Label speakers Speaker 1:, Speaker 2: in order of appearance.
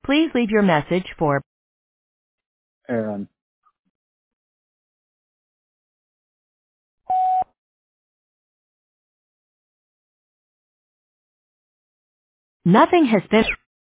Speaker 1: Please leave your message for
Speaker 2: Aaron.
Speaker 1: nothing has been